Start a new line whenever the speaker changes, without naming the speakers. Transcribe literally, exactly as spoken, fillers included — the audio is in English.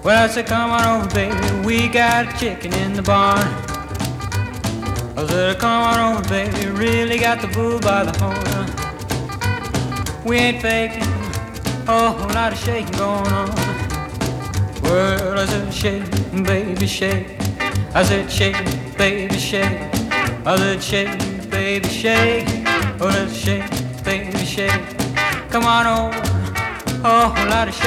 Well, I said, come on over, baby, we got a chicken in the barn. I said, come on over, baby, really got the bull by the horn. We ain't faking, oh, a lot of shaking going on. Well, I said, shake, baby, shake. I said, shake, baby, shake. I said, shake, baby, shake. Oh, let's shake, baby, shake. Come on over, oh, a lot of shaking.